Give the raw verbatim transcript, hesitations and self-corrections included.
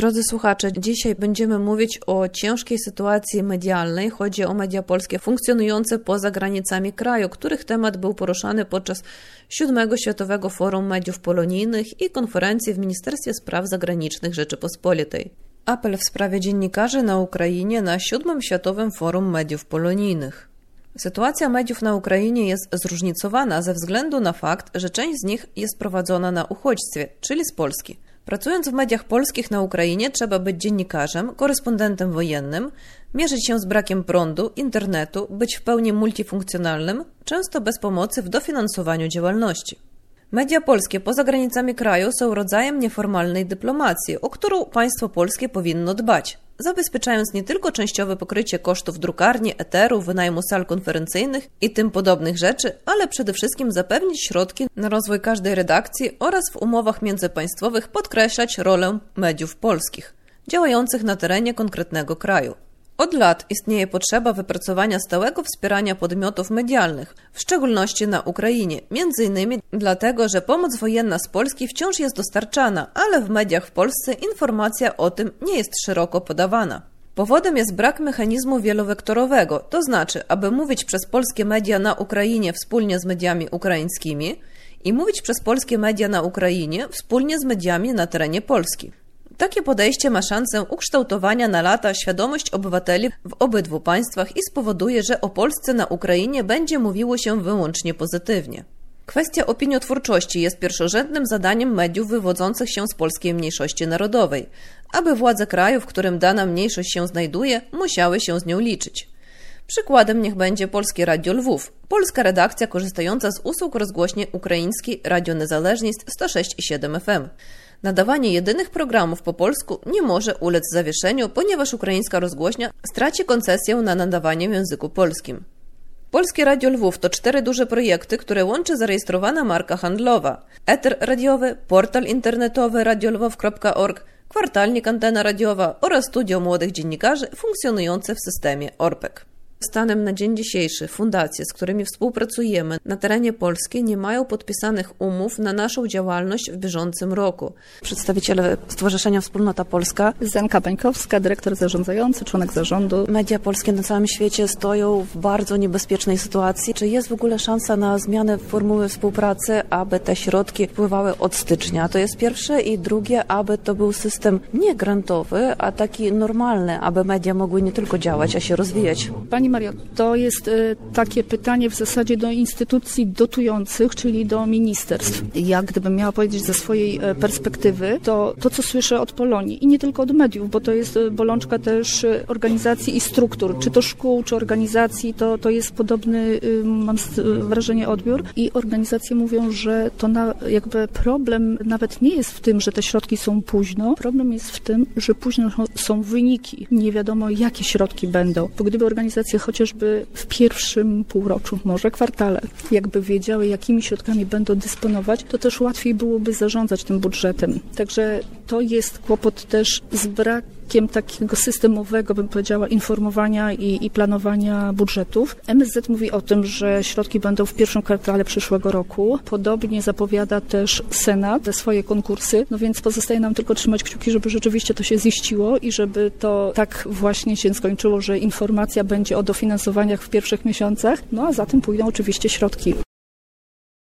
Drodzy słuchacze, dzisiaj będziemy mówić o ciężkiej sytuacji medialnej. Chodzi o media polskie funkcjonujące poza granicami kraju, których temat był poruszany podczas siódmego Światowego Forum Mediów Polonijnych i konferencji w Ministerstwie Spraw Zagranicznych Rzeczypospolitej. Apel w sprawie dziennikarzy na Ukrainie na siódmym Światowym Forum Mediów Polonijnych. Sytuacja mediów na Ukrainie jest zróżnicowana ze względu na fakt, że część z nich jest prowadzona na uchodźstwie, czyli z Polski. Pracując w mediach polskich na Ukrainie trzeba być dziennikarzem, korespondentem wojennym, mierzyć się z brakiem prądu, internetu, być w pełni multifunkcjonalnym, często bez pomocy w dofinansowaniu działalności. Media polskie poza granicami kraju są rodzajem nieformalnej dyplomacji, o którą państwo polskie powinno dbać, zabezpieczając nie tylko częściowe pokrycie kosztów drukarni, eteru, wynajmu sal konferencyjnych i tym podobnych rzeczy, ale przede wszystkim zapewnić środki na rozwój każdej redakcji oraz w umowach międzypaństwowych podkreślać rolę mediów polskich, działających na terenie konkretnego kraju. Od lat istnieje potrzeba wypracowania stałego wspierania podmiotów medialnych, w szczególności na Ukrainie, między innymi dlatego, że pomoc wojenna z Polski wciąż jest dostarczana, ale w mediach w Polsce informacja o tym nie jest szeroko podawana. Powodem jest brak mechanizmu wielowektorowego, to znaczy, aby mówić przez polskie media na Ukrainie wspólnie z mediami ukraińskimi i mówić przez polskie media na Ukrainie wspólnie z mediami na terenie Polski. Takie podejście ma szansę ukształtowania na lata świadomość obywateli w obydwu państwach i spowoduje, że o Polsce na Ukrainie będzie mówiło się wyłącznie pozytywnie. Kwestia opiniotwórczości jest pierwszorzędnym zadaniem mediów wywodzących się z polskiej mniejszości narodowej, aby władze kraju, w którym dana mniejszość się znajduje, musiały się z nią liczyć. Przykładem niech będzie Polskie Radio Lwów, polska redakcja korzystająca z usług rozgłośni ukraińskiej Radio Niezależność sto sześć i siedem F M. Nadawanie jedynych programów po polsku nie może ulec zawieszeniu, ponieważ ukraińska rozgłośnia straci koncesję na nadawanie w języku polskim. Polskie Radio Lwów to cztery duże projekty, które łączy zarejestrowana marka handlowa: eter radiowy, portal internetowy radio lwow kropka org, kwartalnik Antena Radiowa oraz studio młodych dziennikarzy funkcjonujące w systemie ORPEK. Stanem na dzień dzisiejszy fundacje, z którymi współpracujemy na terenie Polski, nie mają podpisanych umów na naszą działalność w bieżącym roku. Przedstawiciele Stowarzyszenia Wspólnota Polska. Zenka Bańkowska, dyrektor zarządzający, członek zarządu. Media polskie na całym świecie stoją w bardzo niebezpiecznej sytuacji. Czy jest w ogóle szansa na zmianę formuły współpracy, aby te środki wpływały od stycznia? To jest pierwsze. I drugie, aby to był system nie grantowy, a taki normalny, aby media mogły nie tylko działać, a się rozwijać. Pani Mario, to jest y, takie pytanie w zasadzie do instytucji dotujących, czyli do ministerstw. Ja gdybym miała powiedzieć ze swojej y, perspektywy, to to, co słyszę od Polonii i nie tylko od mediów, bo to jest y, bolączka też y, organizacji i struktur, czy to szkół, czy organizacji, to, to jest podobny, y, mam y, wrażenie, odbiór i organizacje mówią, że to na, jakby problem nawet nie jest w tym, że te środki są późno, problem jest w tym, że późno są wyniki. Nie wiadomo, jakie środki będą, bo gdyby organizacje chociażby w pierwszym półroczu, może kwartale, jakby wiedziały, jakimi środkami będą dysponować, to też łatwiej byłoby zarządzać tym budżetem. Także to jest kłopot też z brakiem takiego systemowego, bym powiedziała, informowania i, i planowania budżetów. M S Z mówi o tym, że środki będą w pierwszym kwartale przyszłego roku. Podobnie zapowiada też Senat te swoje konkursy, no więc pozostaje nam tylko trzymać kciuki, żeby rzeczywiście to się ziściło i żeby to tak właśnie się skończyło, że informacja będzie o dofinansowaniach w pierwszych miesiącach, no a za tym pójdą oczywiście środki.